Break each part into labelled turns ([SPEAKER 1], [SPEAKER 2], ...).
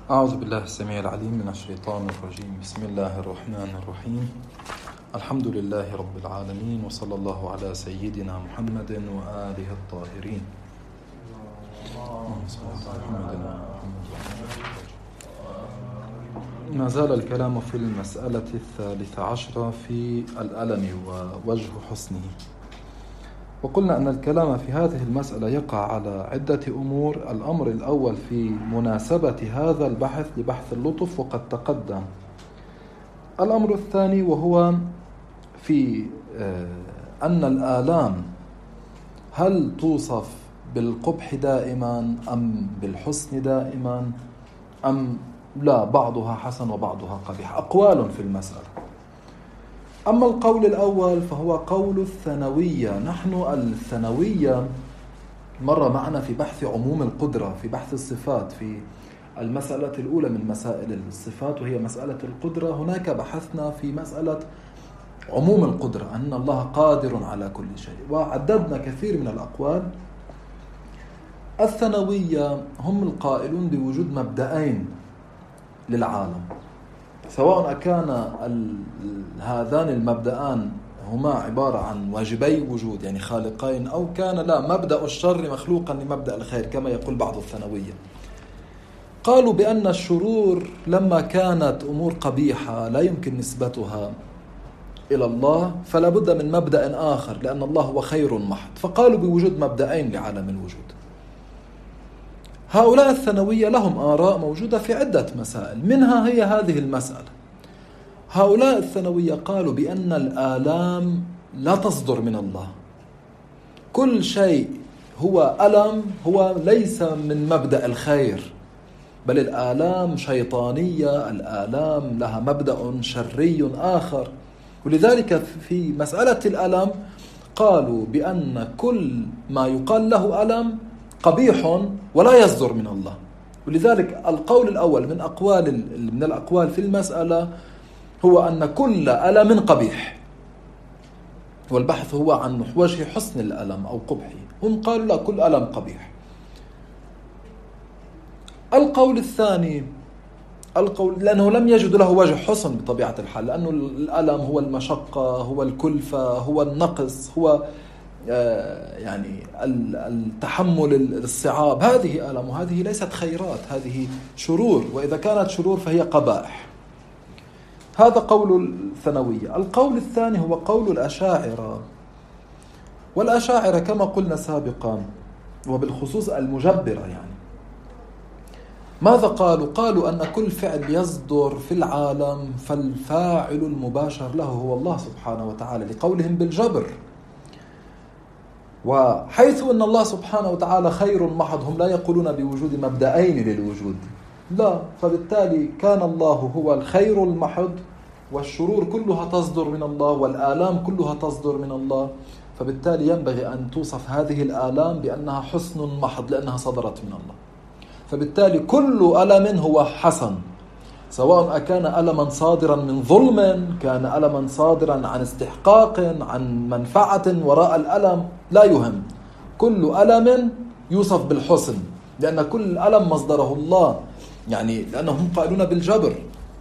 [SPEAKER 1] أعوذ بالله السميع العليم من الشيطان الرجيم. بسم الله الرحمن الرحيم. الحمد لله رب العالمين، وصلى الله على سيدنا محمد وآله الطاهرين. ما زال الكلام في المسألة 13 في الألم ووجه حسنه، وقلنا أن الكلام في هذه المسألة يقع على عدة أمور. الأمر الأول في مناسبة هذا البحث لبحث اللطف وقد تقدم. الأمر الثاني وهو في أن الآلام هل توصف بالقبح دائما أم بالحسن دائما أم لا، بعضها حسن وبعضها قبيح. أقوال في المسألة. أما القول الأول فهو قول الثانوية. نحن الثانوية مر معنا في بحث عموم القدرة، في بحث الصفات، في المسألة الأولى من مسائل الصفات وهي مسألة القدرة. هناك بحثنا في مسألة عموم القدرة، أن الله قادر على كل شيء، وعددنا كثير من الأقوال. الثانوية هم القائلون بوجود مبدأين للعالم، سواء كان هذان المبدأان هما عبارة عن واجبي وجود يعني خالقين، أو كان لا، مبدأ الشر مخلوقا لمبدأ الخير كما يقول بعض الثانوية. قالوا بأن الشرور لما كانت أمور قبيحة لا يمكن نسبتها إلى الله، فلا بد من مبدأ آخر لأن الله هو خير محض، فقالوا بوجود مبدأين لعالم الوجود. هؤلاء الثانوية لهم آراء موجودة في عدة مسائل، منها هي هذه المسألة. هؤلاء الثانوية قالوا بأن الآلام لا تصدر من الله. كل شيء هو ألم هو ليس من مبدأ الخير، بل الآلام شيطانية، الآلام لها مبدأ شري آخر. ولذلك في مسألة الألم قالوا بأن كل ما يقال له ألم قبيح ولا يصدر من الله. ولذلك القول الأول من الأقوال في المسألة هو أن كل ألم قبيح، والبحث هو عن وجه حسن الألم أو قبحه. هم قالوا لا، كل ألم قبيح. القول الثاني لأنه لم يجد له وجه حسن بطبيعة الحال، لأنه الألم هو المشقة، هو الكلفة، هو النقص، هو يعني التحمل الصعاب. هذه ألم وهذه ليست خيرات، هذه شرور، وإذا كانت شرور فهي قبائح. هذا قول الثانوية. القول الثاني هو قول الأشاعرة. والأشاعرة كما قلنا سابقا، وبالخصوص المجبرة، يعني ماذا قالوا؟ قالوا أن كل فعل يصدر في العالم فالفاعل المباشر له هو الله سبحانه وتعالى، لقولهم بالجبر. وحيث أن الله سبحانه وتعالى خير محض، هم لا يقولون بوجود مبدأين للوجود، لا، فبالتالي كان الله هو الخير المحض، والشرور كلها تصدر من الله، والآلام كلها تصدر من الله، فبالتالي ينبغي أن توصف هذه الآلام بأنها حسن محض لأنها صدرت من الله. فبالتالي كل ألم هو حسن، سواء أكان ألما صادرا من ظلم، كان ألما صادرا عن استحقاق، عن منفعة وراء الألم، لا يهم، كل ألم يوصف بالحسن لأن كل ألم مصدره الله، يعني لأنهم قائلون بالجبر.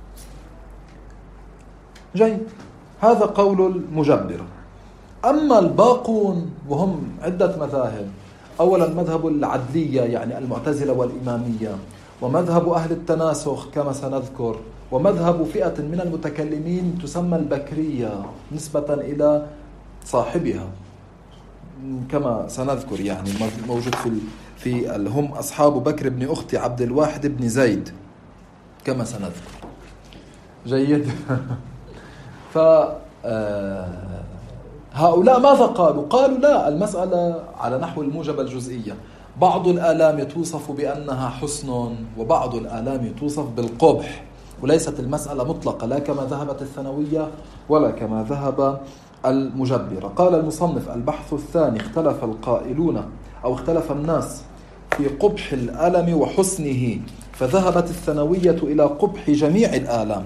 [SPEAKER 1] جيد، هذا قول المجبرة. أما الباقون وهم عدة مذاهب. أولا مذهب العدلية يعني المعتزلة والإمامية، ومذهب أهل التناسخ كما سنذكر، ومذهب فئة من المتكلمين تسمى البكرية نسبة إلى صاحبها كما سنذكر، يعني موجود في هم أصحاب بكر بن أخت عبد الواحد بن زيد كما سنذكر. جيد. هؤلاء ماذا قالوا؟ قالوا لا، المسألة على نحو الموجبة الجزئية، بعض الآلام توصف بأنها حسن وبعض الآلام توصف بالقبح، وليست المسألة مطلقة، لا كما ذهبت الثانوية ولا كما ذهب المجبرة. قال المصنف: البحث الثاني، اختلف القائلون أو اختلف الناس في قبح الألم وحسنه، فذهبت الثانوية إلى قبح جميع الآلام،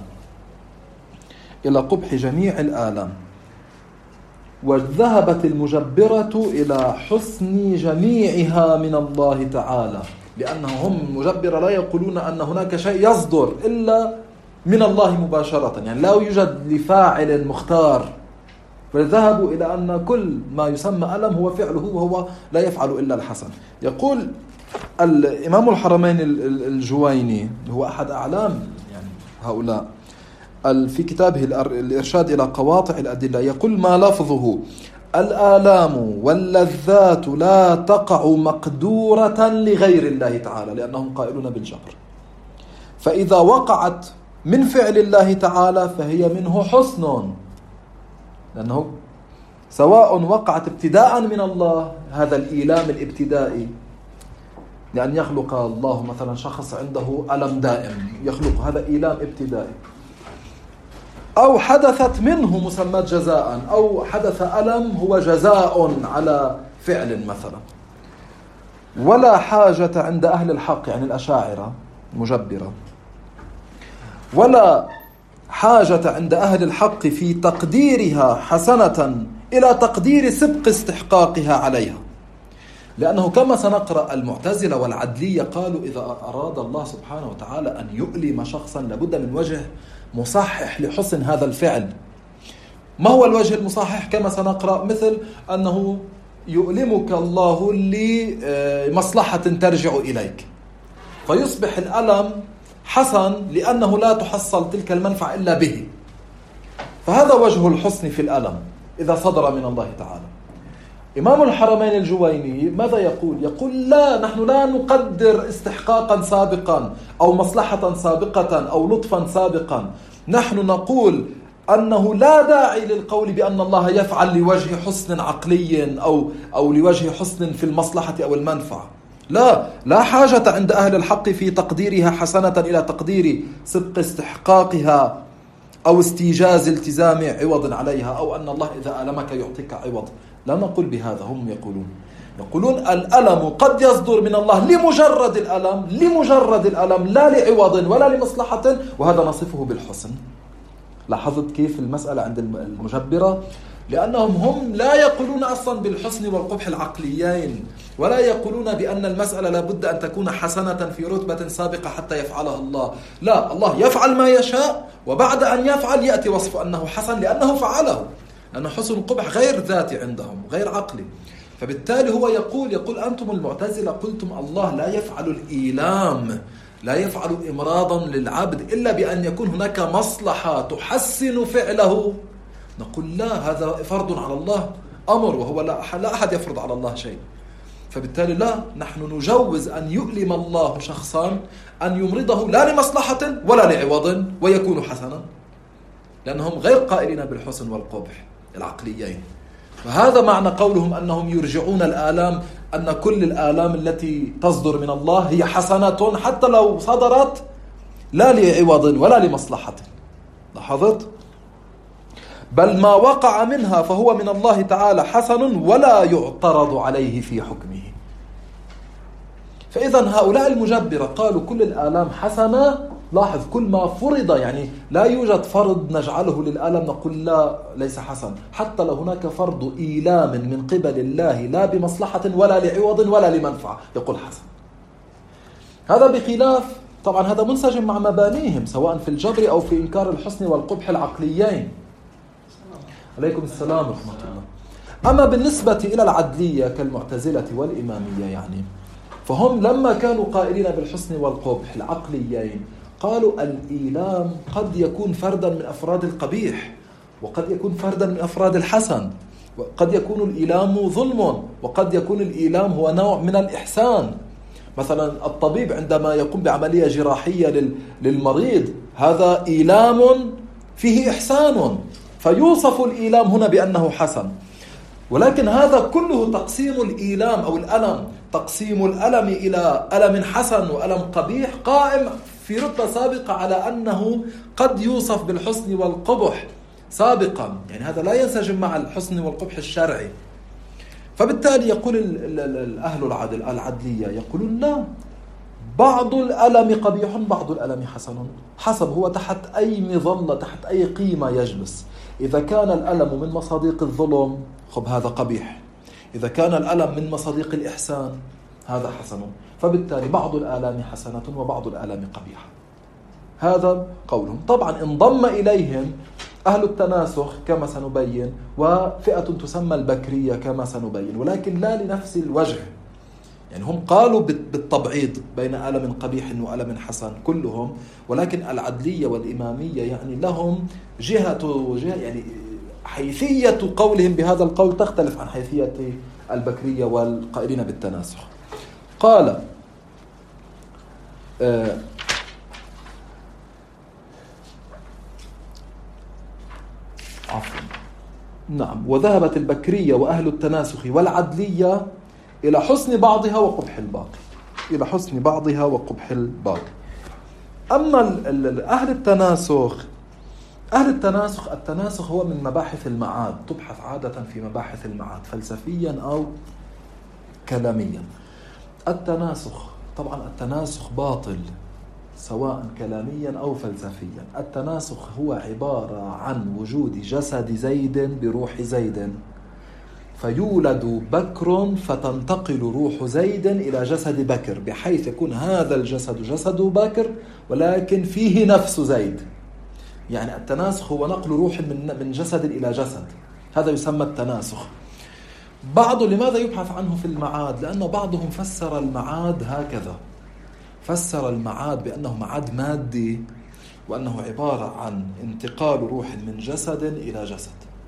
[SPEAKER 1] وذهبت المجبرة إلى حسن جميعها من الله تعالى. لأنهم مجبرة لا يقولون أن هناك شيء يصدر إلا من الله مباشرة، يعني لا يوجد لفاعل مختار، فذهبوا إلى أن كل ما يسمى ألم هو فعله وهو لا يفعل إلا الحسن. يقول الإمام الحرمين الجويني هو أحد أعلام يعني هؤلاء في كتابه الإرشاد إلى قواطع الأدلة، يقول ما لفظه: الآلام واللذات لا تقع مقدورة لغير الله تعالى، لأنهم قائلون بالجبر، فإذا وقعت من فعل الله تعالى فهي منه حسن، لأنه سواء وقعت ابتداء من الله، هذا الإيلام الابتدائي، لأن يخلق الله مثلا شخص عنده ألم دائم، يخلق هذا إيلام ابتدائي، أو حدثت منه مسمى جزاء، أو حدث ألم هو جزاء على فعل مثلا. ولا حاجة عند أهل الحق، يعني الأشاعرة المجبرة، ولا حاجة عند أهل الحق في تقديرها حسنة إلى تقدير سبق استحقاقها عليها، لأنه كما سنقرأ المعتزلة والعدلية قالوا إذا أراد الله سبحانه وتعالى أن يؤلم شخصا لابد من وجه مصحح لحسن هذا الفعل. ما هو الوجه المصحح؟ كما سنقرأ مثل أنه يؤلمك الله لمصلحة ترجع إليك، فيصبح الألم حسن لأنه لا تحصل تلك المنفعة إلا به، فهذا وجه الحسن في الألم إذا صدر من الله تعالى. إمام الحرمين الجويني ماذا يقول؟ يقول لا، نحن لا نقدر استحقاقا سابقا أو مصلحة سابقة أو لطفا سابقا، نحن نقول أنه لا داعي للقول بأن الله يفعل لوجه حسن عقلي أو لوجه حسن في المصلحة أو المنفعة. لا حاجة عند أهل الحق في تقديرها حسنة إلى تقدير سبق استحقاقها أو استيجاز التزام عوض عليها، أو أن الله إذا ألمك يعطيك عوض. لا نقول بهذا، هم يقولون الألم قد يصدر من الله لمجرد الألم لا لعوض ولا لمصلحة، وهذا نصفه بالحسن. لاحظت كيف المسألة عند المجبرة؟ لأنهم هم لا يقولون أصلا بالحسن والقبح العقليين، ولا يقولون بأن المسألة لابد أن تكون حسنة في رتبة سابقة حتى يفعلها الله. لا، الله يفعل ما يشاء، وبعد أن يفعل يأتي وصف أنه حسن لأنه فعله، لأن حسن القبح غير ذاتي عندهم، غير عقلي. فبالتالي هو يقول أنتم المعتزلة قلتم الله لا يفعل الإيلام، لا يفعل إمراضا للعبد إلا بأن يكون هناك مصلحة تحسن فعله. نقول لا، هذا فرض على الله أمر، وهو لا أحد يفرض على الله شيء. فبالتالي لا، نحن نجوز أن يؤلم الله شخصا، أن يمرضه لا لمصلحة ولا لعوض ويكون حسنا، لأنهم غير قائلين بالحسن والقبح العقليين. وهذا معنى قولهم أنهم يرجعون الآلام، أن كل الآلام التي تصدر من الله هي حسنة حتى لو صدرت لا لعوض ولا لمصلحة. لاحظت؟ بل ما وقع منها فهو من الله تعالى حسن ولا يعترض عليه في حكمه. فإذا هؤلاء المجبرة قالوا كل الآلام حسنة. لاحظ، كل ما فرض، يعني لا يوجد فرض نجعله للآلام نقول لا ليس حسن، حتى لو هناك فرض إيلام من قبل الله لا بمصلحة ولا لعوض ولا لمنفعة يقول حسن. هذا بخلاف، طبعا هذا منسجم مع مبانيهم سواء في الجبر أو في إنكار الحسن والقبح العقليين. عليكم السلام ورحمة الله. أما بالنسبة إلى العدلية كالمعتزلة والإمامية، يعني فهم لما كانوا قائلين بالحسن والقبح العقليين قالوا الإيلام قد يكون فردا من أفراد القبيح، وقد يكون فردا من أفراد الحسن، وقد يكون الإيلام ظلم، وقد يكون الإيلام هو نوع من الإحسان. مثلا الطبيب عندما يقوم بعملية جراحية للمريض هذا إيلام فيه إحسان، فيوصف الإيلام هنا بأنه حسن. ولكن هذا كله تقسيم الإيلام أو الألم، تقسيم الألم إلى ألم حسن وألم قبيح قائم في رتبة سابقة على أنه قد يوصف بالحسن والقبح سابقا، يعني هذا لا ينسجم مع الحسن والقبح الشرعي. فبالتالي يقول الأهل العدلية يقولون لا، بعض الألم قبيح بعض الألم حسن، حسب هو تحت أي مظلة تحت أي قيمة يجلس. إذا كان الألم من مصاديق الظلم خب هذا قبيح، إذا كان الألم من مصاديق الإحسان هذا حسن، فبالتالي بعض الآلام حسنة وبعض الآلام قبيحة. هذا قولهم. طبعا انضم إليهم أهل التناسخ كما سنبين، وفئة تسمى البكرية كما سنبين، ولكن لا لنفس الوجه. يعني هم قالوا بالتبعيض بين ألم قبيح وألم حسن كلهم، ولكن العدلية والإمامية يعني لهم جهة يعني حيثية قولهم بهذا القول تختلف عن حيثية البكرية والقائلين بالتناسخ. قال نعم، وذهبت البكرية وأهل التناسخ والعدلية إلى حسن بعضها وقبح الباقي، إلى حسن بعضها وقبح الباقي. أما أهل التناسخ، التناسخ هو من مباحث المعاد، تبحث عادة في مباحث المعاد فلسفيا أو كلاميا. التناسخ طبعا التناسخ باطل سواء كلاميا أو فلسفيا. التناسخ هو عبارة عن وجود جسد زيد بروح زيد، فيولد بكر فتنتقل روح زيد إلى جسد بكر، بحيث يكون هذا الجسد جسد بكر ولكن فيه نفس زيد. يعني التناسخ هو نقل روح من جسد إلى جسد، هذا يسمى التناسخ. لماذا يبحث عنه في المعاد؟ لأن بعضهم فسر المعاد هكذا، فسر المعاد بأنه معاد مادي، وأنه عبارة عن انتقال روح من جسد إلى جسد،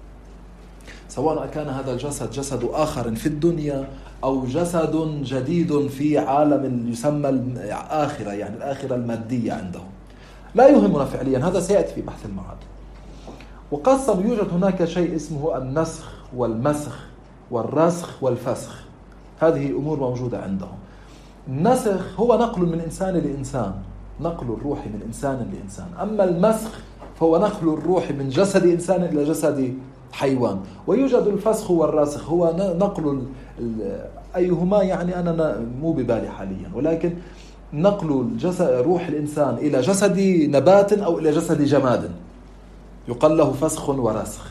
[SPEAKER 1] سواء كان هذا الجسد جسد آخر في الدنيا أو جسد جديد في عالم يسمى الآخرة، يعني الآخرة المادية عندهم. لا يهمنا فعليا، هذا سيأتي في بحث المعاد. وقسم يوجد هناك شيء اسمه النسخ والمسخ والرسخ والفسخ، هذه أمور موجودة عندهم. النسخ هو نقل من إنسان لإنسان، نقل الروح من إنسان لإنسان. أما المسخ فهو نقل الروح من جسد إنسان إلى جسد حيوان. ويوجد الفسخ والرسخ، هو نقل أيهما يعني أنا مو ببالي حاليا، ولكن نقل روح الإنسان إلى جسد نبات أو إلى جسد جماد يقال له فسخ ورسخ.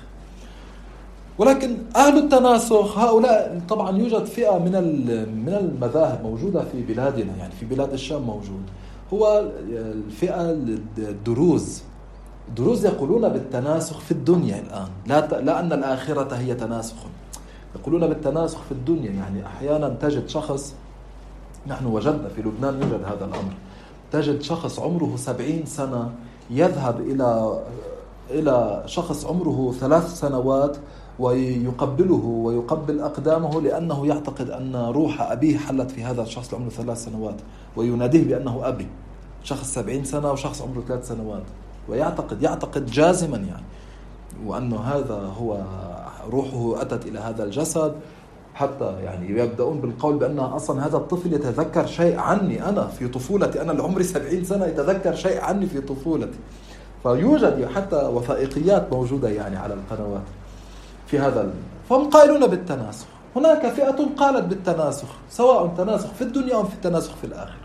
[SPEAKER 1] ولكن أهل التناسخ هؤلاء طبعا يوجد فئة من المذاهب موجودة في بلادنا، يعني في بلاد الشام موجود، هو الفئة الدروز يقولون بالتناسخ في الدنيا الآن، لا أن الآخرة هي تناسخ، يقولون بالتناسخ في الدنيا. يعني أحيانا تجد شخص، نحن وجدنا في لبنان يوجد هذا الأمر، تجد شخص عمره 70 سنة يذهب إلى شخص عمره 3 سنوات ويقبله ويقبل أقدامه، لأنه يعتقد أن روح أبيه حلت في هذا الشخص عمره 3 سنوات، ويناديه بأنه أبي. شخص 70 سنة وشخص عمره 3 سنوات، ويعتقد جازما يعني، وأنه هذا هو روحه أتت إلى هذا الجسد. حتى يعني يبدأون بالقول بأن أصلا هذا الطفل يتذكر شيء عني أنا في طفولتي، أنا العمر 70 سنة يتذكر شيء عني في طفولتي. فيوجد حتى وثائقيات موجودة يعني على القنوات في هذا فهم قائلون بالتناسخ. هناك فئة قالت بالتناسخ، سواء تناسخ في الدنيا أو في التناسخ في الآخرة.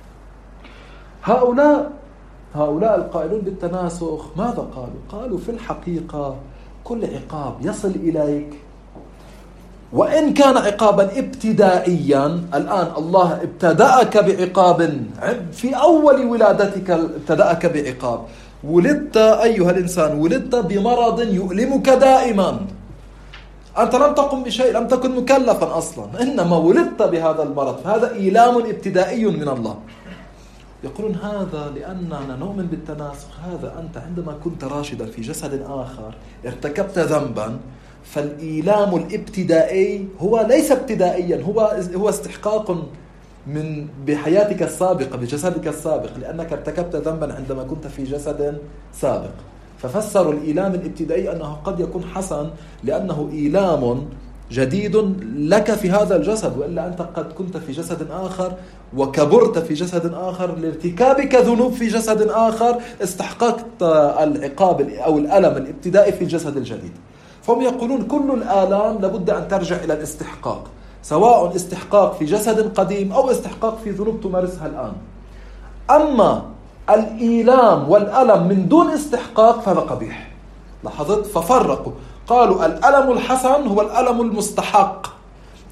[SPEAKER 1] هؤلاء القائلون بالتناسخ ماذا قالوا؟ قالوا في الحقيقة كل عقاب يصل إليك وإن كان عقابا ابتدائيا، الآن الله ابتدأك بعقاب في أول ولادتك، ابتدأك بعقاب، ولدت أيها الإنسان ولدت بمرض يؤلمك دائما، أنت لم تقم بشيء، لم تكن مكلفا أصلا، إنما ولدت بهذا المرض، فهذا إيلام ابتدائي من الله. يقولون هذا لأننا نؤمن بالتناسخ، هذا أنت عندما كنت راشدا في جسد آخر ارتكبت ذنبا، فالإيلام الابتدائي هو ليس ابتدائيا، هو استحقاق بحياتك السابقة بجسدك السابق، لأنك ارتكبت ذنبا عندما كنت في جسد سابق. ففسروا الإيلام الابتدائي أنه قد يكون حسن لأنه إيلام جديد لك في هذا الجسد، وإلا أنت قد كنت في جسد آخر وكبرت في جسد آخر لارتكابك ذنوب في جسد آخر، استحققت العقاب أو الألم الابتدائي في الجسد الجديد. فهم يقولون كل الآلام لابد أن ترجع إلى الاستحقاق، سواء استحقاق في جسد قديم أو استحقاق في ذنوب تمارسها الآن. أما الإيلام والألم من دون استحقاق فهذا قبيح. لاحظت؟ ففرقوا، قالوا الألم الحسن هو الألم المستحق،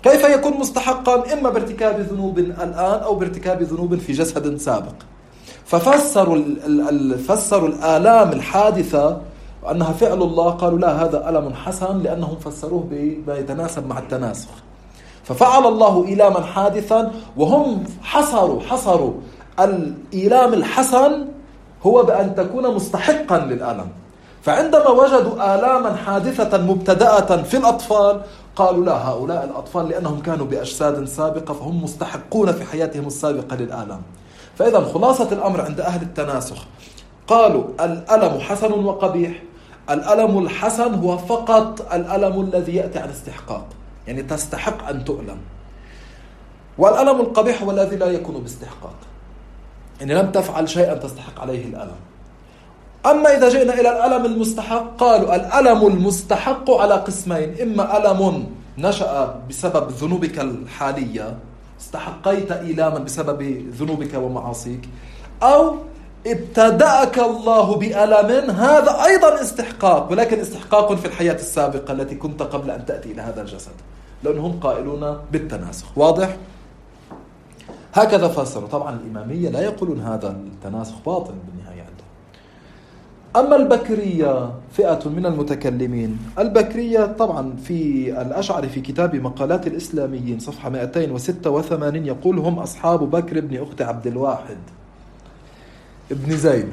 [SPEAKER 1] كيف يكون مستحقا؟ إما بارتكاب ذنوب الآن أو بارتكاب ذنوب في جسد سابق. ففسروا فسروا الآلام الحادثة أنها فعل الله، قالوا لا، هذا ألم حسن، لأنهم فسروه بما يتناسب مع التناسخ. ففعل الله إيلاما حادثا، وهم حصروا الإيلام الحسن هو بأن تكون مستحقا للألم. فعندما وجدوا آلاما حادثة مبتدأة في الأطفال قالوا لا، هؤلاء الأطفال لأنهم كانوا بأجساد سابقة فهم مستحقون في حياتهم السابقة للآلام. فإذا خلاصة الأمر عند أهل التناسخ قالوا الألم حسن وقبيح. الألم الحسن هو فقط الألم الذي يأتي عن استحقاق، يعني تستحق أن تؤلم. والألم القبيح هو الذي لا يكون باستحقاق، يعني لم تفعل شيئا تستحق عليه الألم. أما إذا جئنا إلى الألم المستحق قالوا الألم المستحق على قسمين: إما ألم نشأ بسبب ذنوبك الحالية، استحقيت إيلاما بسبب ذنوبك ومعاصيك، أو ابتدأك الله بألم، هذا أيضا استحقاق، ولكن استحقاق في الحياة السابقة التي كنت قبل أن تأتي إلى هذا الجسد، لأنهم قائلون بالتناسخ. واضح؟ هكذا فسروا. طبعا الإمامية لا يقولون هذا التناسخ باطل بالنهاية عندهم. أما البكرية فئة من المتكلمين، البكرية طبعا في الأشعري في كتاب مقالات الإسلاميين صفحة 286 يقول: هم أصحاب بكر بن أخت عبد الواحد ابن زيد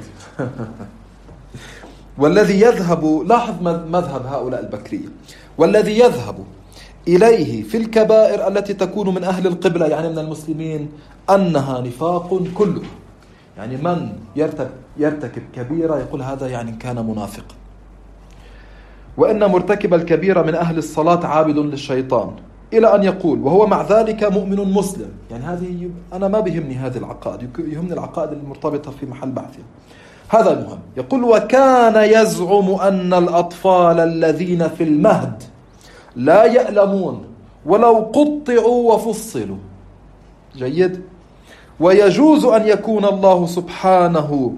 [SPEAKER 1] والذي يذهب، لاحظ مذهب هؤلاء البكرية، والذي يذهب إليه في الكبائر التي تكون من أهل القبلة، يعني من المسلمين، أنها نفاق كله. يعني من يرتكب كبيرة يقول هذا يعني كان منافق. وإن مرتكب الكبيرة من أهل الصلاة عابد للشيطان، إلى أن يقول: وهو مع ذلك مؤمن مسلم. يعني هذه أنا ما بيهمني هذه العقائد، يهمني العقائد المرتبطة في محل بحثها. هذا المهم. يقول: وكان يزعم أن الأطفال الذين في المهد لا يألمون ولو قطعوا وفصلوا. جيد. ويجوز أن يكون الله سبحانه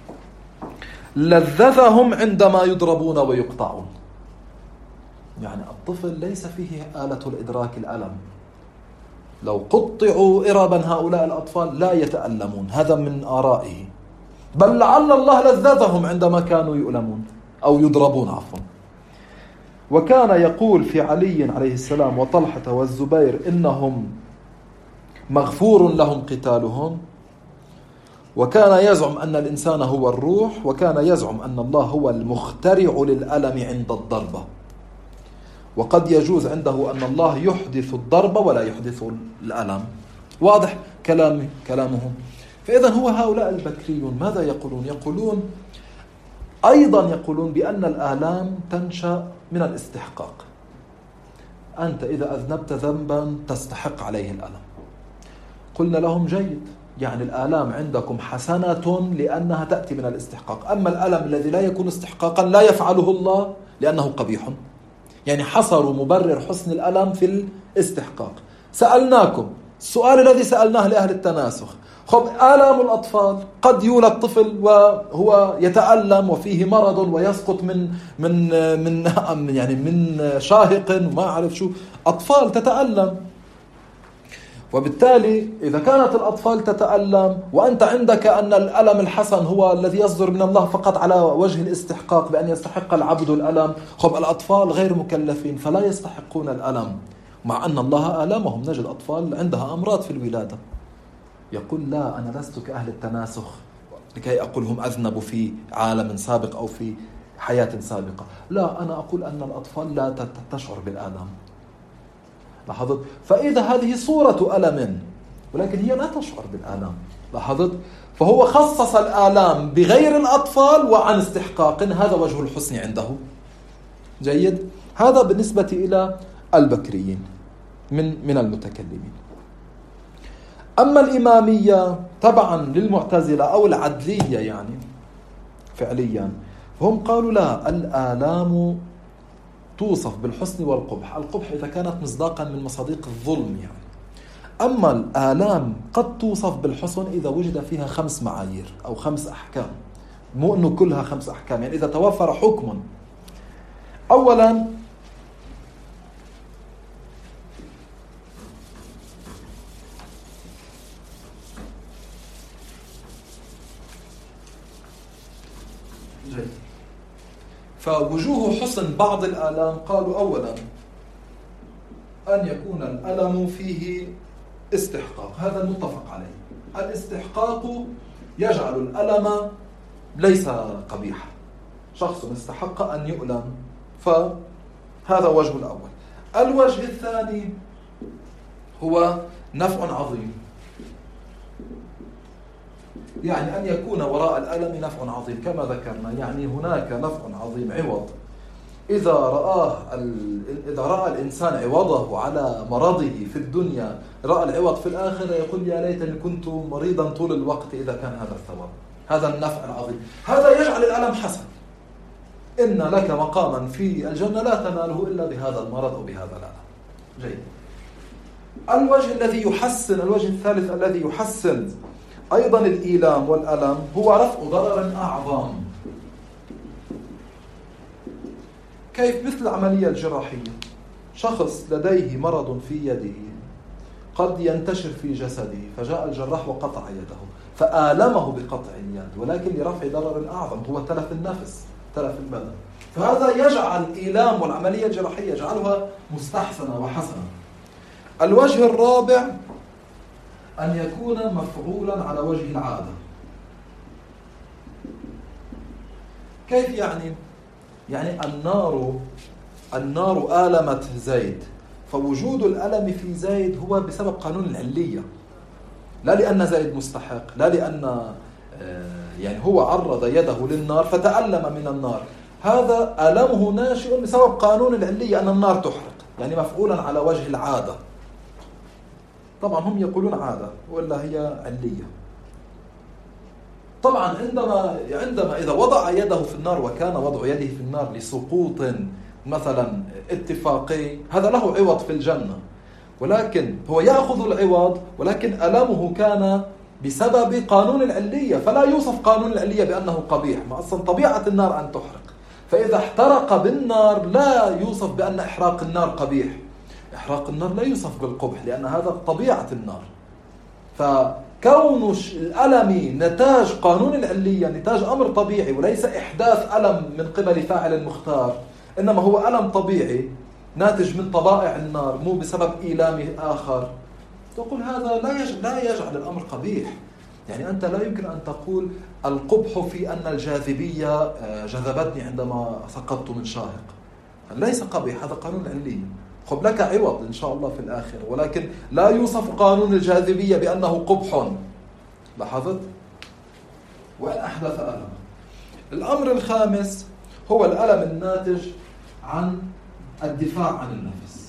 [SPEAKER 1] لذذهم عندما يضربون ويقطعون. يعني الطفل ليس فيه آلة الإدراك الألم، لو قطعوا إربا هؤلاء الأطفال لا يتألمون، هذا من آرائه، بل لعل الله لذذهم عندما كانوا يؤلمون أو يضربون عفوا. وكان يقول في علي عليه السلام وطلحة والزبير إنهم مغفور لهم قتالهم. وكان يزعم أن الإنسان هو الروح، وكان يزعم أن الله هو المخترع للألم عند الضربة، وقد يجوز عنده أن الله يحدث الضربة ولا يحدث الألم. واضح كلامهم. فإذا هو هؤلاء البكريون ماذا يقولون؟ يقولون بأن الآلام تنشأ من الاستحقاق. أنت إذا أذنبت ذنبا تستحق عليه الألم. قلنا لهم: جيد، يعني الآلام عندكم حسنة لأنها تأتي من الاستحقاق، أما الألم الذي لا يكون استحقاقا لا يفعله الله لأنه قبيح. يعني حصروا مبرر حسن الألم في الاستحقاق. سألناكم السؤال الذي سألناه لأهل التناسخ: خب آلام الأطفال، قد يولد طفل وهو يتألم وفيه مرض ويسقط من شاهق وما أعرف شو، أطفال تتألم. وبالتالي إذا كانت الأطفال تتألم وأنت عندك أن الألم الحسن هو الذي يصدر من الله فقط على وجه الاستحقاق بأن يستحق العبد الألم، خب الأطفال غير مكلفين فلا يستحقون الألم، مع أن الله آلامهم. نجد أطفال عندها أمراض في الولادة. يقول: لا، أنا لست كأهل التناسخ لكي أقول هم أذنبوا في عالم سابق أو في حياة سابقة. لا، أنا أقول أن الأطفال لا تشعر بالآلام. لاحظت؟ فإذا هذه صورة ألم، ولكن هي لا تشعر بالآلام. لاحظت؟ فهو خصص الآلام بغير الأطفال وعن استحقاق، هذا وجه الحسن عنده. جيد؟ هذا بالنسبة إلى البكريين من المتكلمين. أما الإمامية تبعا للمعتزلة أو العدلية يعني فعليا، هم قالوا لا، الآلام توصف بالحسن والقبح. القبح إذا كانت مصداقا من مصادق الظلم يعني. أما الآلام قد توصف بالحسن إذا وجد فيها 5 معايير أو 5 أحكام، مو أنه كلها 5 أحكام، يعني إذا توفر حكم. أولا جيد. فوجوه حسن بعض الآلام، قالوا أولا أن يكون الألم فيه استحقاق، هذا المتفق عليه. الاستحقاق يجعل الألم ليس قبيحا، شخص استحق أن يؤلم، فهذا وجه الأول. الوجه الثاني هو نفع عظيم، يعني أن يكون وراء الألم نفع عظيم كما ذكرنا، يعني هناك نفع عظيم، عوض. إذا رأى الإنسان عوضه على مرضه في الدنيا، رأى العوض في الآخرة، يقول يا ليتني كنت مريضا طول الوقت إذا كان هذا الثواب، هذا النفع العظيم. هذا يجعل الألم حسن. إن لك مقاما في الجنة لا تناله إلا بهذا المرض أو بهذا الألم. جيد. الوجه الذي يحسن، الوجه الثالث الذي يحسن أيضا الإيلام والألم هو رفع ضرر أعظم. كيف؟ مثل العملية الجراحية، شخص لديه مرض في يده قد ينتشر في جسده، فجاء الجراح وقطع يده فآلمه بقطع اليد، ولكن لرفع ضرر أعظم هو تلف النفس، تلف البدن. فهذا يجعل الإيلام والعملية الجراحية يجعلها مستحسنة وحسنة. الوجه الرابع أن يكون مفعولا على وجه العادة. كيف يعني؟ يعني النار آلمت زيد، فوجود الألم في زيد هو بسبب قانون العلية، لا لأن زيد مستحق، لا لأن يعني هو عرض يده للنار فتألم من النار، هذا ألمه ناشئ بسبب قانون العلية أن النار تحرق، يعني مفعولا على وجه العادة. طبعا هم يقولون عادة ولا هي علية. طبعا عندما إذا وضع يده في النار وكان وضع يده في النار لسقوط مثلا اتفاقي، هذا له عوض في الجنة، ولكن هو يأخذ العوض، ولكن ألمه كان بسبب قانون العلية، فلا يوصف قانون العلية بأنه قبيح، ما أصلا طبيعة النار أن تحرق. فإذا احترق بالنار لا يوصف بأن إحراق النار قبيح، إحراق النار لا يوصف بالقبح لأن هذا طبيعة النار. فكون الألم نتاج قانون العلية، نتاج أمر طبيعي وليس إحداث ألم من قبل فاعل مختار، إنما هو ألم طبيعي ناتج من طبائع النار مو بسبب إيلام آخر، تقول هذا لا يجعل الأمر قبيح. يعني أنت لا يمكن أن تقول القبح في أن الجاذبية جذبتني عندما سقطت من شاهق، ليس قبيح، هذا قانون علي، خب لك عوض إن شاء الله في الآخر، ولكن لا يوصف قانون الجاذبية بأنه قبح. لاحظت؟ وإن أحدث ألم. الأمر الخامس هو الألم الناتج عن الدفاع عن النفس.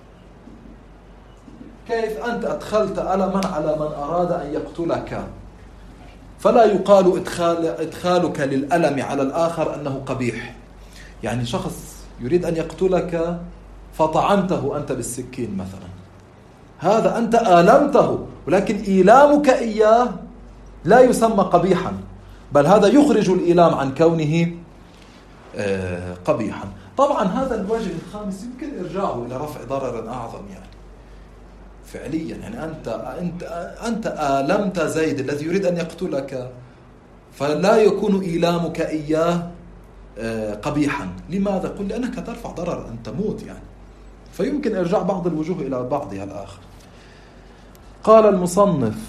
[SPEAKER 1] كيف؟ أنت أدخلت ألما على من أراد أن يقتلك، فلا يقال إدخالك للألم على الآخر أنه قبيح. يعني شخص يريد أن يقتلك فطعنته أنت بالسكين مثلا، هذا أنت آلمته، ولكن إيلامك إياه لا يسمى قبيحا، بل هذا يخرج الإيلام عن كونه قبيحا. طبعا هذا الوجه الخامس يمكن إرجاعه إلى رفع ضرر أعظم، يعني فعليا يعني أنت آلمت زيد الذي يريد أن يقتلك، فلا يكون إيلامك إياه قبيحا. لماذا؟ قل لأنك ترفع ضرر أن تموت، يعني فيمكن إرجاع بعض الوجوه إلى بعضها الآخر. قال المصنف: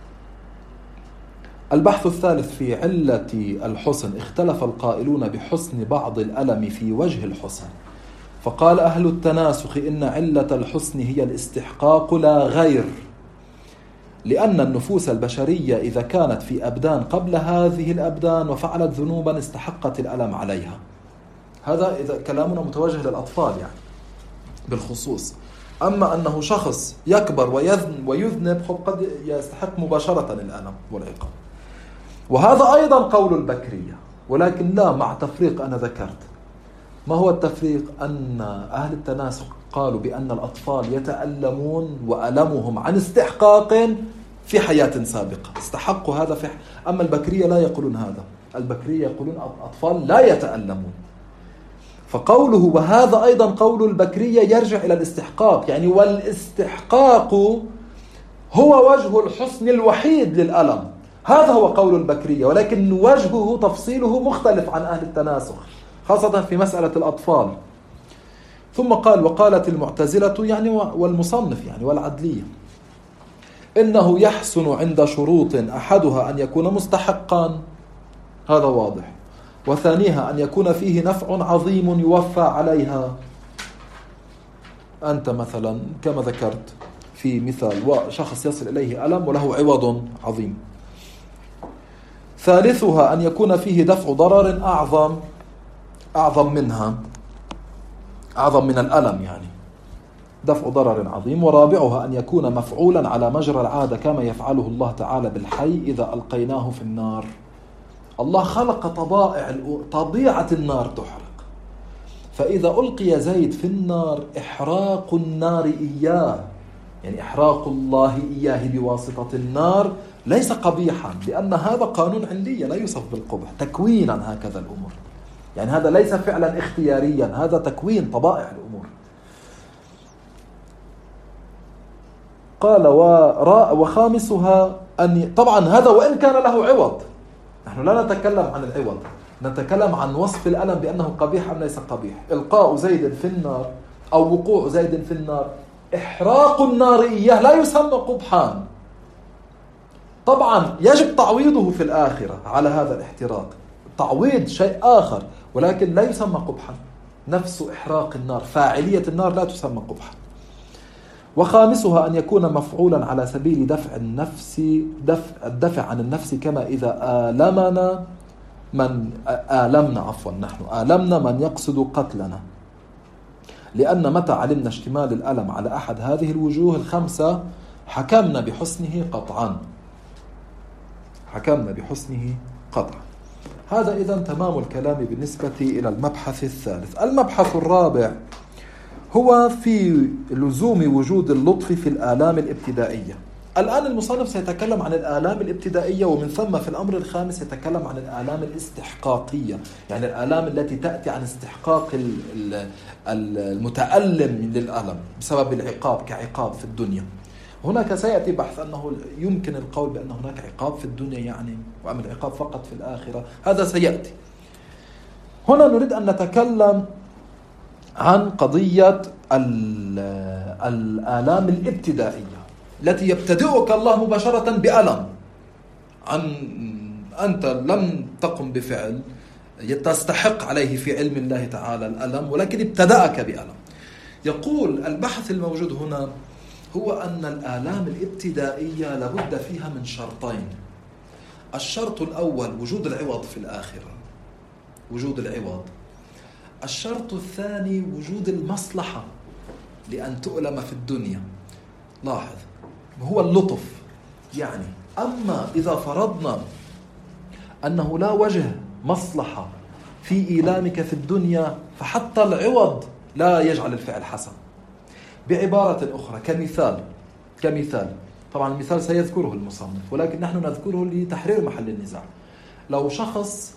[SPEAKER 1] البحث الثالث في علة الحسن. اختلف القائلون بحسن بعض الألم في وجه الحسن، فقال أهل التناسخ إن علة الحسن هي الاستحقاق لا غير، لأن النفوس البشرية إذا كانت في أبدان قبل هذه الأبدان وفعلت ذنوبا استحقت الألم عليها. هذا إذا كلامنا متوجه للأطفال يعني بالخصوص. أما أنه شخص يكبر ويذنب قد يستحق مباشرة الألم والعقاب. وهذا أيضا قول البكرية، ولكن لا، مع تفريق أنا ذكرت. ما هو التفريق؟ أن أهل التناسق قالوا بأن الأطفال يتألمون وألمهم عن استحقاق في حياة سابقة، استحقوا هذا أما البكرية لا يقولون هذا، البكرية يقولون الأطفال لا يتألمون. فقوله وهذا أيضا قول البكرية يرجع إلى الاستحقاق، يعني والاستحقاق هو وجه الحسن الوحيد للألم، هذا هو قول البكرية، ولكن وجهه تفصيله مختلف عن أهل التناسخ، خاصة في مسألة الأطفال. ثم قال: وقالت المعتزلة يعني والمصنف يعني والعدلية إنه يحسن عند شروط أحدها أن يكون مستحقا، هذا واضح، وثانيها أن يكون فيه نفع عظيم يوفى عليها. أنت مثلا كما ذكرت في مثال وشخص يصل إليه ألم وله عوض عظيم. ثالثها أن يكون فيه دفع ضرر أعظم من الألم، يعني دفع ضرر عظيم. ورابعها أن يكون مفعولا على مجرى العادة كما يفعله الله تعالى بالحي إذا ألقيناه في النار. الله خلق طبيعة النار تحرق، فإذا ألقي زيد في النار إحراق النار إياه، يعني إحراق الله إياه بواسطة النار ليس قبيحا، لأن هذا قانون علمي لا يوصف بالقبح، تكوينا هكذا الأمور، يعني هذا ليس فعلا اختياريا، هذا تكوين طبائع الأمور. قال: وخامسها أن طبعا هذا وإن كان له عوض، نحن لا نتكلم عن العوض، نتكلم عن وصف الألم بأنه قبيح أم ليس قبيح. إلقاء زيد في النار أو وقوع زيد في النار، إحراق النار إياه لا يسمى قبحا. طبعا يجب تعويضه في الآخرة على هذا الاحتراق، تعويض شيء آخر، ولكن لا يسمى قبحا. نفس إحراق النار، فاعلية النار لا تسمى قبحا. وخامسها أن يكون مفعولا على سبيل الدفع عن النفس، كما إذا آلمنا من يقصد قتلنا، لأن متى علمنا اشتمال الألم على أحد هذه الوجوه الخمسة حكمنا بحسنه قطعا. هذا إذن تمام الكلام بالنسبة إلى المبحث الثالث. المبحث الرابع هو في لزوم وجود اللطف في الآلام الابتدائية. الآن المصنف سيتكلم عن الآلام الابتدائية، ومن ثم في الأمر الخامس يتكلم عن الآلام الاستحقاقية، يعني الآلام التي تأتي عن استحقاق المتألم للألم بسبب العقاب كعقاب في الدنيا. هناك سيأتي بحث أنه يمكن القول بأن هناك عقاب في الدنيا يعني وأما العقاب فقط في الآخرة، هذا سيأتي. هنا نريد أن نتكلم عن قضية الآلام الابتدائية التي يبتدئك الله مباشرة بألم، أنت لم تقم بفعل تستحق عليه في علم الله تعالى الألم، ولكن ابتدأك بألم. يقول البحث الموجود هنا هو أن الآلام الابتدائية لابد فيها من شرطين. الشرط الأول وجود العوض في الآخرة، وجود العوض. الشرط الثاني وجود المصلحة لأن تؤلم في الدنيا. لاحظ، هو اللطف يعني. أما إذا فرضنا أنه لا وجه مصلحة في إيلامك في الدنيا، فحتى العوض لا يجعل الفعل حسن. بعبارة أخرى، كمثال طبعا المثال سيذكره المصنف، ولكن نحن نذكره لتحرير محل النزاع. لو شخص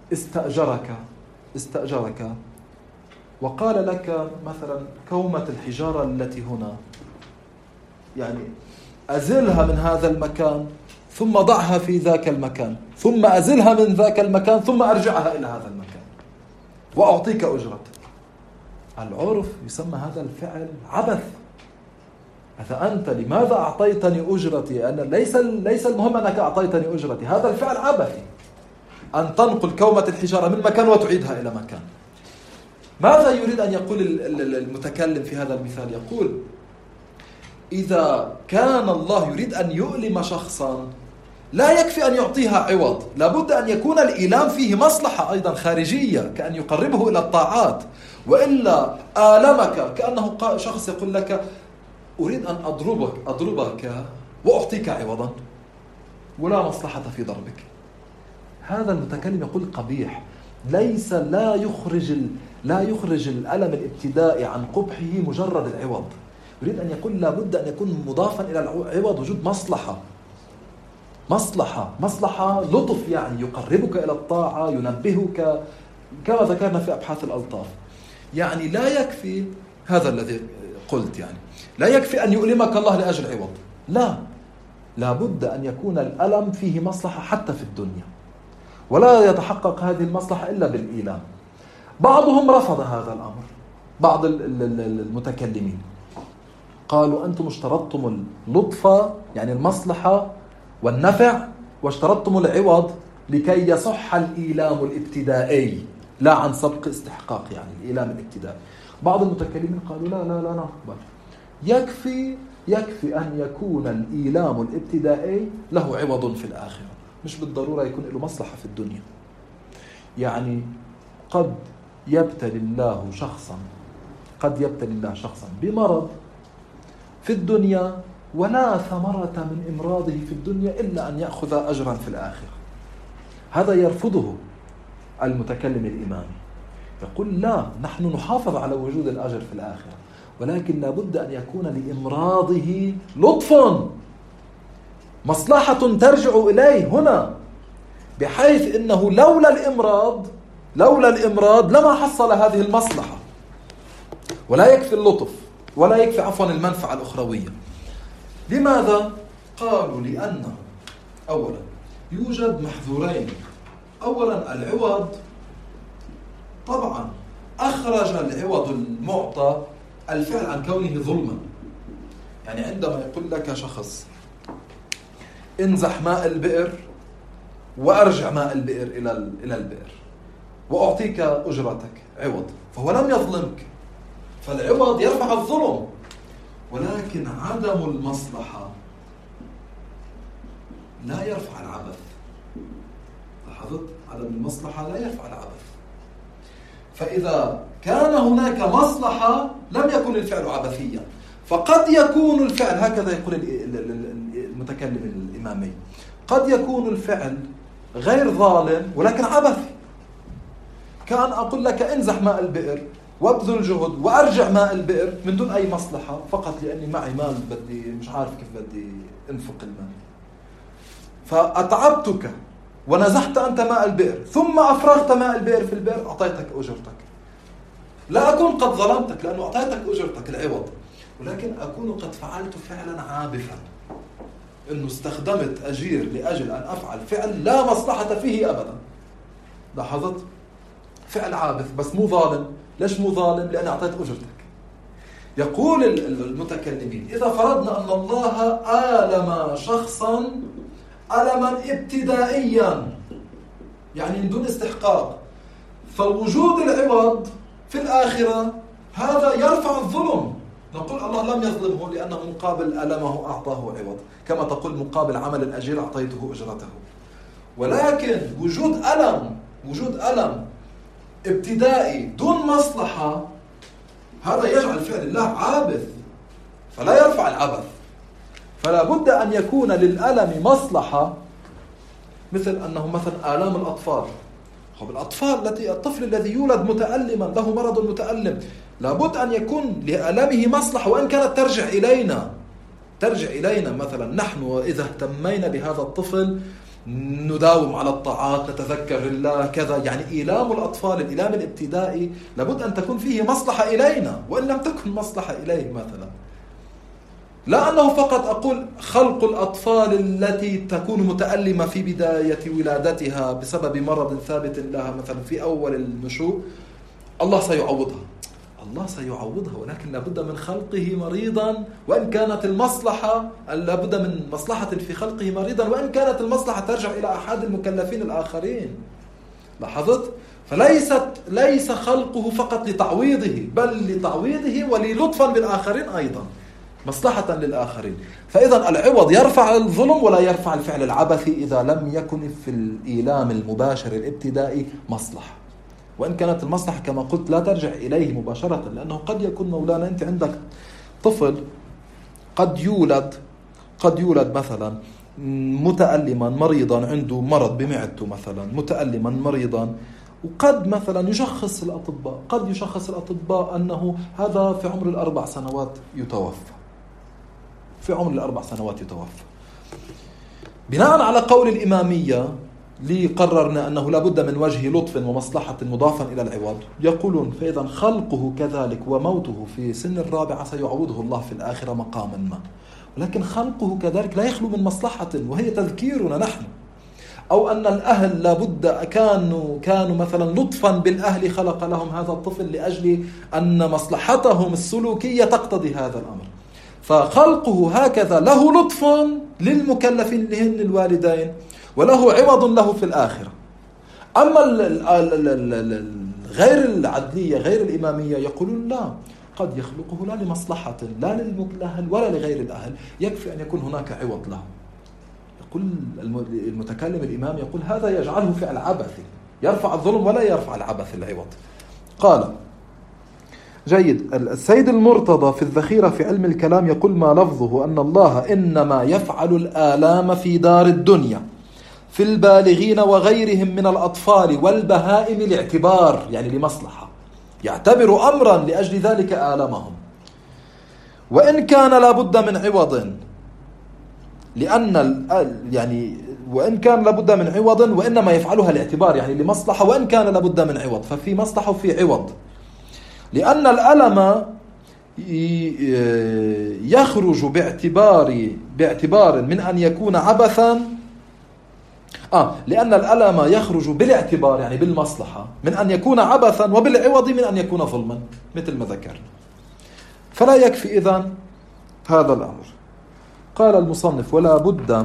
[SPEAKER 1] استأجرك وقال لك مثلا كومة الحجارة التي هنا يعني أزلها من هذا المكان ثم ضعها في ذاك المكان، ثم أزلها من ذاك المكان ثم أرجعها إلى هذا المكان وأعطيك أجرة. العرف يسمى هذا الفعل عبث. إذا أنت لماذا أعطيتني أجرتي؟ أنا ليس المهم أنك أعطيتني أجرتي، هذا الفعل عبثي، أن تنقل كومة الحجارة من مكان وتعيدها إلى مكان. ماذا يريد أن يقول المتكلم في هذا المثال؟ يقول إذا كان الله يريد أن يؤلم شخصا لا يكفي أن يعطيها عوض، لابد أن يكون الإيلام فيه مصلحة أيضا خارجية كأن يقربه إلى الطاعات، وإلا آلمك كأنه شخص يقول لك أريد أن أضربك وأعطيك عوضا ولا مصلحة في ضربك. هذا المتكلم يقول قبيح، لا يخرج الألم الابتدائي عن قبحه مجرد العوض. يريد أن يقول لابد أن يكون مضافا إلى العوض وجود مصلحة لطف، يعني يقربك إلى الطاعة، ينبهك كما ذكرنا في أبحاث الألطاف. يعني لا يكفي هذا الذي قلت، يعني لا يكفي أن يؤلمك الله لأجل عوض، لا، لابد أن يكون الألم فيه مصلحة حتى في الدنيا، ولا يتحقق هذه المصلحة إلا بالإيلام. بعضهم رفض هذا الأمر، بعض المتكلمين قالوا أنتم اشترطتم اللطف يعني المصلحة والنفع، واشترطتم العوض لكي يصح الإيلام الابتدائي لا عن سبق استحقاق، يعني الإيلام الابتدائي. بعض المتكلمين قالوا لا لا لا نقبل، يكفي أن يكون الإيلام الابتدائي له عوض في الآخرة، مش بالضرورة يكون له مصلحة في الدنيا. يعني قد يبتلي الله شخصا بمرض في الدنيا ولا ثمرة من إمراضه في الدنيا إلا أن يأخذ أجرا في الآخرة. هذا يرفضه المتكلم الإمامي، يقول لا، نحن نحافظ على وجود الأجر في الآخرة، ولكن لابد أن يكون لإمراضه لطف، مصلحة ترجع إليه هنا، بحيث إنه لولا الإمراض لما حصل هذه المصلحة. ولا يكفي اللطف، ولا يكفي المنفعة الأخروية. لماذا؟ قالوا لأنه أولا يوجد محذورين. أولا العوض، طبعا أخرج العوض المعطى الفعل عن كونه ظلما. يعني عندما يقول لك شخص انزح ماء البئر وأرجع ماء البئر إلى البئر وأعطيك أجرتك عوض، فهو لم يظلمك، فالعوض يرفع الظلم. ولكن عدم المصلحة لا يرفع العبث. لاحظت؟ عدم المصلحة لا يرفع العبث. فإذا كان هناك مصلحة لم يكن الفعل عبثيا. فقد يكون الفعل، هكذا يقول المتكلم الإمامي، قد يكون الفعل غير ظالم ولكن عبثي. كان أقول لك انزح ماء البئر وابذل جهد وأرجع ماء البئر من دون أي مصلحة، فقط لأني معي مال بدي مش عارف كيف بدي انفق المال، فأتعبتك ونزحت أنت ماء البئر ثم أفرغت ماء البئر في البئر، أعطيتك أجرتك. لا أكون قد ظلمتك لأنه أعطيتك أجرتك العوض، ولكن أكون قد فعلت فعلا عابثا، أنه استخدمت أجير لأجل أن أفعل فعل لا مصلحة فيه أبدا. لاحظت؟ فعل عابث بس مو ظالم. ليش مو ظالم؟ لأن أعطيت أجرتك. يقول المتكلمين إذا فرضنا أن الله آلم شخصا ألما ابتدائيا، يعني من دون استحقاق، فوجود العوض في الآخرة هذا يرفع الظلم. نقول الله لم يظلمه لأنه مقابل ألمه أعطاه عوض، كما تقول مقابل عمل الأجير أعطيته أجرته. ولكن وجود ألم ابتدائي دون مصلحة، هذا يجعل فعل الله عابث، فلا يرفع العبث. فلا بد أن يكون للألم مصلحة، مثل أنه مثلا آلام الأطفال. الطفل الذي يولد متألما له مرض متألم، لابد أن يكون لألمه مصلحة، وإن كانت ترجع إلينا مثلا نحن إذا اهتمينا بهذا الطفل نداوم على الطاعات، نتذكر الله كذا. يعني إيلام الأطفال، الإيلام الابتدائي لابد أن تكون فيه مصلحة إلينا، وإن لم تكن مصلحة إليه مثلا. لا أنه فقط أقول خلق الأطفال التي تكون متألمة في بداية ولادتها بسبب مرض ثابت لها مثلا في أول النشوء، الله سيعوضها، ولكن لابد من خلقه مريضا، وإن كانت المصلحة لابد من مصلحة في خلقه مريضا، وإن كانت المصلحة ترجع إلى أحد المكلفين الآخرين. لاحظت؟ ليس خلقه فقط لتعويضه، بل لتعويضه وللطفا بالآخرين أيضا، مصلحة للآخرين. فإذا العوض يرفع الظلم ولا يرفع الفعل العبثي إذا لم يكن في الإيلام المباشر الابتدائي مصلحة، وإن كانت المصلحة كما قلت لا ترجع إليه مباشرة. لأنه قد يكون مولانا أنت عندك طفل قد يولد مثلا متألما مريضا، عنده مرض بمعدته مثلا، متألما مريضا، وقد مثلا يشخص الأطباء أنه هذا في عمر 4 سنوات يتوفى. بناء على قول الإمامية قررنا أنه لا بد من وجه لطف ومصلحة مضافا إلى العوض. يقولون فإذا خلقه كذلك وموته في سن 4 سيعوضه الله في الآخرة مقاما ما. ولكن خلقه كذلك لا يخلو من مصلحة، وهي تذكيرنا نحن. أو أن الأهل لابد كانوا مثلا لطفا بالأهل، خلق لهم هذا الطفل لأجل أن مصلحتهم السلوكية تقتضي هذا الأمر. فخلقه هكذا له لطف للمكلفين لهن الوالدين، وله عوض له في الآخرة. أما غير العدلية غير الإمامية يقولون لا، قد يخلقه لا لمصلحة لا للأهل ولا لغير الأهل، يكفي أن يكون هناك عوض له. يقول المتكلم الإمام يقول هذا يجعله فعل عبثي، يرفع الظلم ولا يرفع العبث العوض. قال جيد. السيد المرتضى في الذخيرة في علم الكلام يقول ما لفظه أن الله إنما يفعل الآلام في دار الدنيا في البالغين وغيرهم من الأطفال والبهائم لاعتبار، يعني لمصلحة، يعتبر أمرا لأجل ذلك آلامهم. وإن كان لابد من عوض، وإن كان لابد من عوض وإنما يفعلها لاعتبار، يعني لمصلحة، وإن كان لابد من عوض ففي مصلحة وفي عوض. لأن الألم يخرج باعتبار من أن يكون عبثا، لأن الألم يخرج بالاعتبار يعني بالمصلحة من أن يكون عبثا، وبالعوض من أن يكون ظلما مثل ما ذكرنا. فلا يكفي إذن هذا الأمر. قال المصنف ولا بد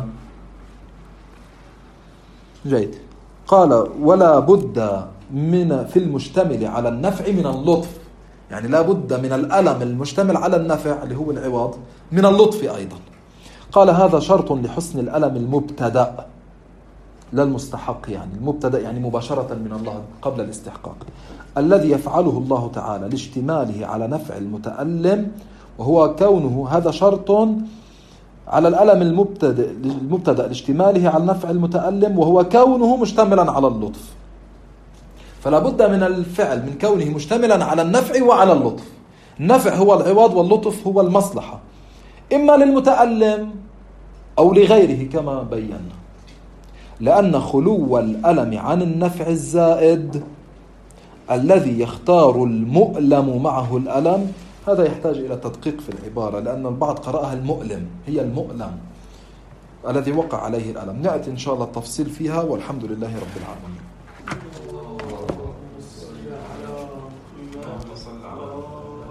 [SPEAKER 1] جيد. قال ولا بد في المشتمل على النفع من اللطف، يعني لا بد من الألم المشتمل على النفع اللي هو العوض من اللطف أيضا. قال هذا شرط لحسن الألم المبتدأ لا المستحق، يعني المبتدأ يعني مباشرة من الله قبل الاستحقاق، الذي يفعله الله تعالى لاشتماله على نفع المتألم، وهو كونه هذا شرط على الألم المبتدأ لاشتماله على نفع المتألم، وهو كونه مشتملا على اللطف. فلا بد من الفعل من كونه مشتملا على النفع وعلى اللطف. النفع هو العوض واللطف هو المصلحة، إما للمتألم أو لغيره كما بينا. لأن خلو الألم عن النفع الزائد الذي يختار المؤلم معه الألم، هذا يحتاج إلى تدقيق في العبارة، لأن البعض قرأها المؤلم، هي المؤلم الذي وقع عليه الألم. نأتي إن شاء الله التفصيل فيها، والحمد لله رب العالمين.